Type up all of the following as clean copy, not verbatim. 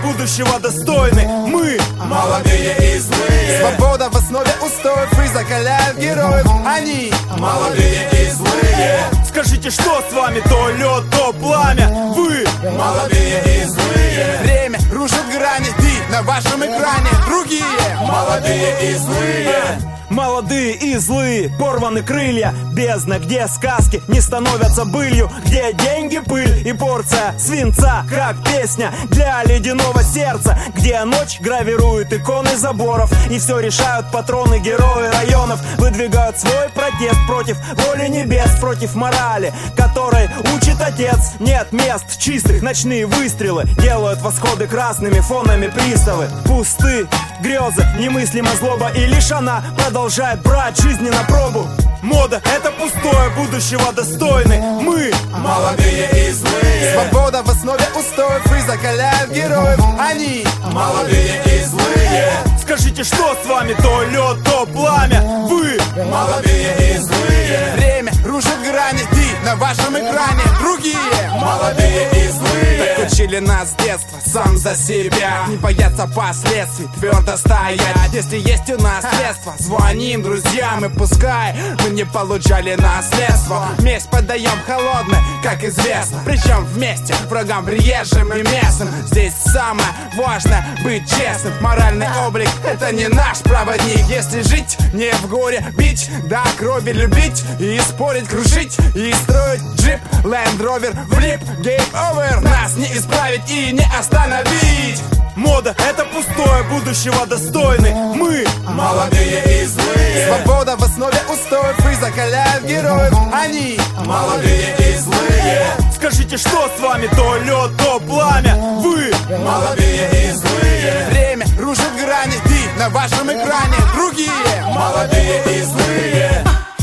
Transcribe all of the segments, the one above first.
будущего достойны. Мы молодые и злые. Свобода в основе устоев и закаляет героев. Они молодые и злые. Скажите, что с вами? То лед, то пламя. Вы молодые и злые. Время рушит грани, ты на вашем экране. Другие молодые и злые. молодые и злые, порваны крылья. Бездна, где сказки не становятся былью, где деньги, пыль и порция свинца, как песня для ледяного сердца, где ночь гравирует иконы заборов, и все решают патроны, герои районов. Выдвигают свой протест против воли небес, против морали, которой учит отец. Нет мест чистых, ночные выстрелы делают восходы красными фонами приставы. Пусты грезы, немыслима злоба, и лишь она продолжает брать жизни на пробу. Мода — это пустое, будущего достойны. Мы молодые и злые. Свобода в основе устоев и закаляет героев. Они молодые и злые. Скажите, что с вами? То лед, то пламя. Вы молодые и злые. Время рушит грани, ты на вашем экране. Другие молодые и злые. так учили нас с детства, сам за себя. Не бояться последствий, твердо стоять. Если есть у нас средства, звоним друзьям, и пускай мы не получали наследство. Месть подаем холодной, как известно. Причем вместе, врагам приезжим и местным. Здесь самое важное быть честным. Моральный облик — это не наш проводник. Если жить не в горе, бить до крови, любить и спорить, крушить и строить джип, Land Rover, влип, game over. Нас не исправить и не остановить. мода — это пустое, будущего достойны. Мы молодые и злые. Свобода в основе устоев и закаляет героев. Они молодые и злые. Скажите, что с вами? То лед, то пламя. Вы молодые и злые. время рушит грани, ты на вашем экране. Другие молодые и злые.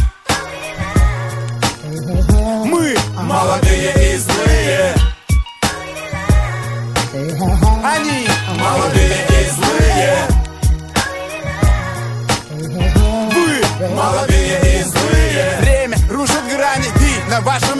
Мы молодые и злые. Они молодые и злые. вы молодые и злые. время рушит грани, ты на вашем